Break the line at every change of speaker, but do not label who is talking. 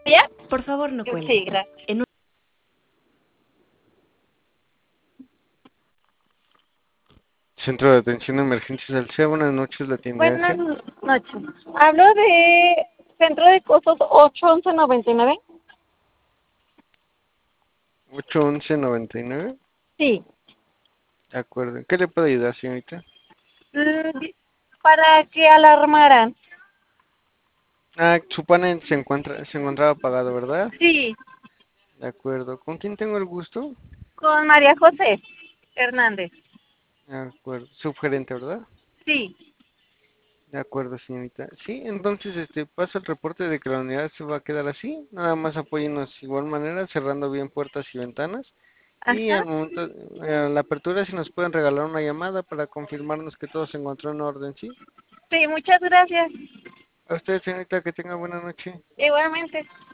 ¿Ya?
Por favor, no cuelgue.
Sí, gracias.
Centro de Atención de Emergencias del CEA, buenas noches, la tienda
Buenas
Asia.
noches. Hablo de Centro de Costos 81199.
811-99.
Sí.
De acuerdo. ¿En qué le puedo ayudar, señorita?
Mm, Para que alarmaran.
Su panel se encontraba apagado, ¿verdad?
Sí,
De acuerdo. ¿Con quién tengo el gusto?
con María José Hernández.
De acuerdo. Subgerente, ¿verdad?
Sí.
De acuerdo, señorita. Sí, entonces pasa el reporte de que la unidad se va a quedar así. Nada más apóyennos de igual manera, cerrando bien puertas y ventanas. Y
Ajá.
al momento de la apertura, si nos pueden regalar una llamada para confirmarnos que todo se encontró en orden, ¿sí?
Sí, muchas gracias.
A usted, señorita, que tenga buena noche.
Igualmente.